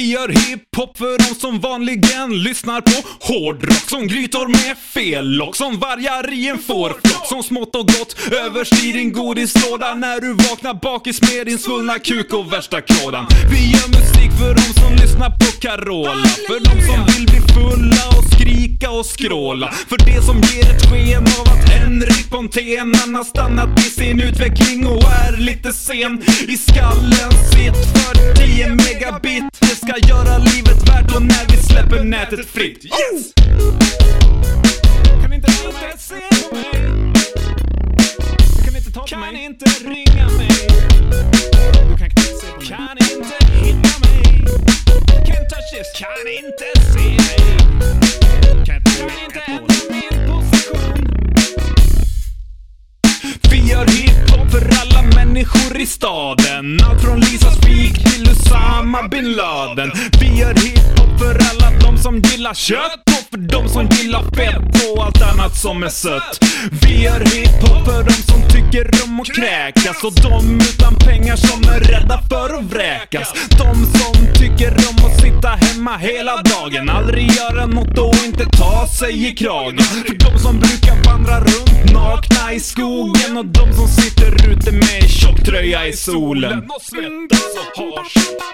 Vi gör hiphop för de som vanligen lyssnar på hårdrock, som grytor med fellock, som vargar i en fårflock, som smått och gott överstyr din godislåda när du vaknar bakis med din svullna kuk och värsta klådan. Vi gör musik för de som lyssnar på Carola, för de som vill bli fulla och skrika och skråla, för det som ger ett sken av att Henrik Pontén har stannat i sin utveckling och är lite sen i skallen sitt för 10 megabit. Det ska göra livet värt och när vi släpper nätet fritt. Yes! Kan inte se på mig. Kan inte ta på mig. Kan inte ringa mig. Du kan inte se på mig. Kan inte hitta mig. Can't touch this. Kan inte se mig. Kan inte ändra min position. Vi gör hiphop för alla människor i staden, allt från Lisas fik till Usama bin Laden. Vi gör hiphop för alla de som gillar kött och för de som gillar fett och allt annat som är sött. Vi gör hiphop för de som tycker om att kräkas och de utan pengar som är rädda för att vräkas. De som tycker om att sitta hemma hela dagen, aldrig göra något och inte ta sig i kragen. För de som brukar vandra runt nakna i skogen och de som sitter ute med tjocktröja i solen och svettas och hars.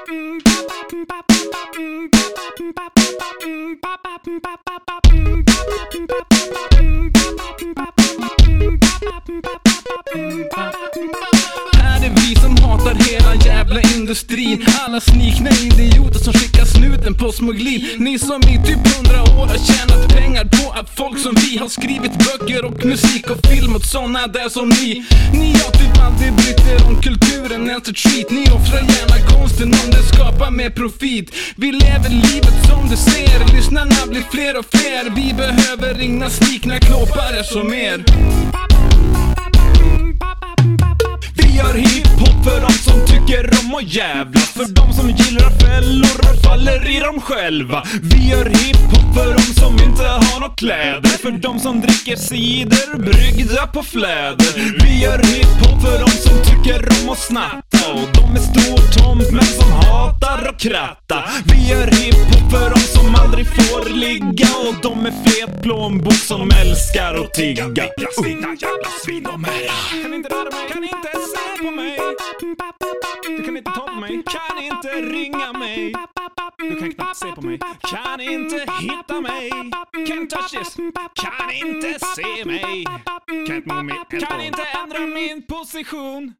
Här är vi som hatar hela jävla industrin, alla snikna idioter som skickar snuten på smuggling. Ni som i typ 100 år har tjänat pengar på att folk som vi har skrivit böcker och musik och film åt såna där som ni. Ni har typ aldrig brytt er om kulturen ens ett skit. Ni offrar gärna konsten om det skapar med profit. Vi lever livet som du ser, lyssnarna blir fler och fler. Vi behöver inga snikna klåpare som er. Vi gör hiphop för de som tycker om att jävla, för de som gillar fällor och faller i dem själva. Vi gör hiphop för de som inte har några kläder, för de som dricker cider bryggda på fläder. Vi gör hiphop för de som tycker om att snatta och de är stortomt men som hatar att kratta. Vi gör hiphop för de som aldrig får ligga och de är fet plånbok som älskar att tigga. Jävla svin de är. Kan inte röra mig, kan inte se på mig. Du kan inte ta på mig, kan inte ringa mig. Du kan knappt se på mig, kan inte hitta mig. Can't touch this, kan inte se mig. Kan inte ändra min position.